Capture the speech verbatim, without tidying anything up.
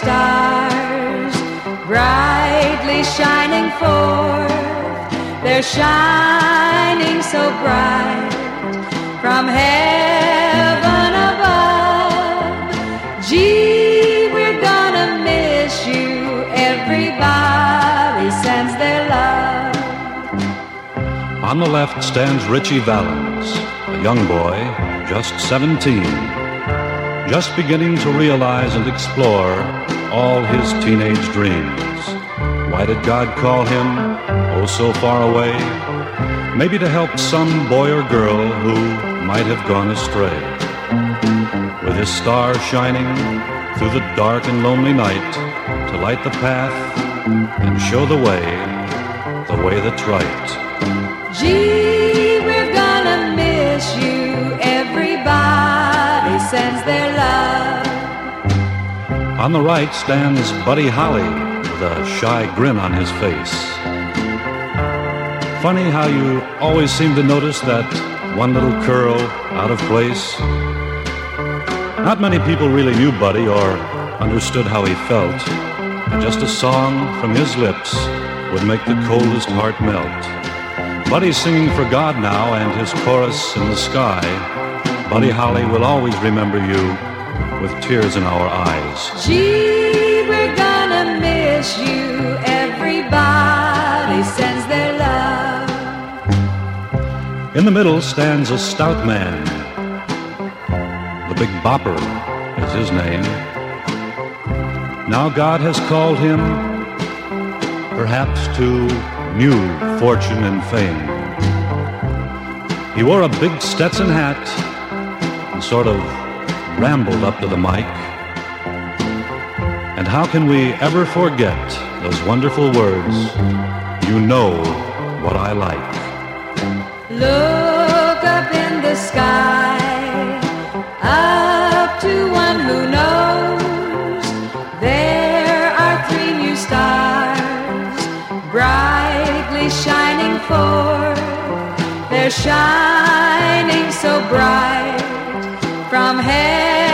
stars brightly shining forth. They're shining so bright from heaven above. Gee, we're gonna miss you. Everybody sends their love. On the left stands Richie Valens, a young boy, just seventeen, just beginning to realize and explore all his teenage dreams. Why did God call him, oh so far away? Maybe to help some boy or girl who might have gone astray. With his star shining through the dark and lonely night, to light the path and show the way, the way that's right. Gee, we're gonna miss you. Everybody sends their love. On the right stands Buddy Holly with a shy grin on his face. Funny how you always seem to notice that one little curl out of place. Not many people really knew Buddy or understood how he felt. Just a song from his lips would make the coldest heart melt. Buddy's singing for God now and his chorus in the sky. Buddy Holly will always remember you with tears in our eyes. Gee, we're gonna miss you. Everybody sends their love. In the middle stands a stout man. The Big Bopper is his name. Now God has called him, perhaps to new fortune and fame. He wore a big Stetson hat and sort of rambled up to the mic. And how can we ever forget those wonderful words, you know what I like. Look up in the sky, up to one who knows. There are three new stars brightly shining forth. They're shining so bright from heaven